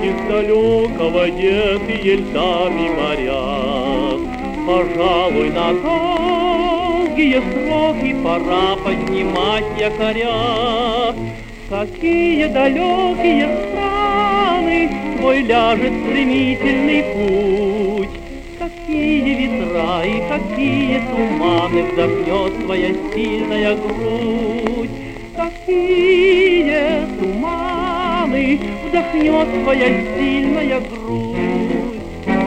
Из далекого детые льдами моря, пожалуй, на долгие сроки пора поднимать якоря. Какие далекие страны твой ляжет стремительный путь, какие ветра и какие туманы вдохнет твоя сильная грудь, какие туманы вдохнет твоя сильная грудь.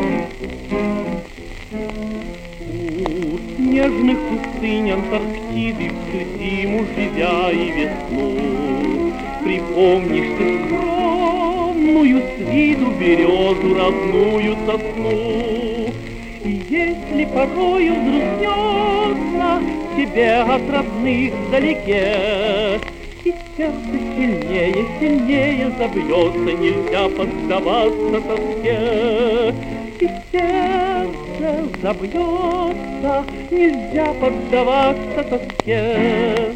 У снежных пустынь Антарктиды всю зиму живя и весну, припомнишь ты скромную с виду березу родную сосну. И если порою взгрустнется тебе от родных вдалеке, и сердце сильнее, сильнее забьется, нельзя поддаваться тоске. И сердце забьется, нельзя поддаваться тоске.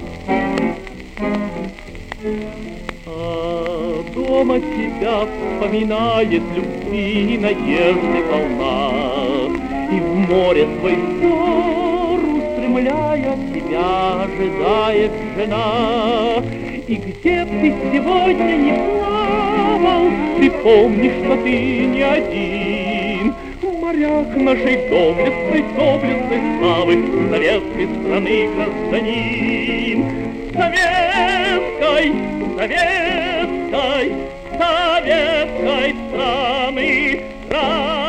А дома тебя вспоминает любви и надежды волна, и в море свой взор устремляя тебя ожидает жена. И где б ты сегодня не плавал, ты помнишь, что ты не один. Моряк нашей доблестной славы, советской страны гражданин. Советской страны гражданин.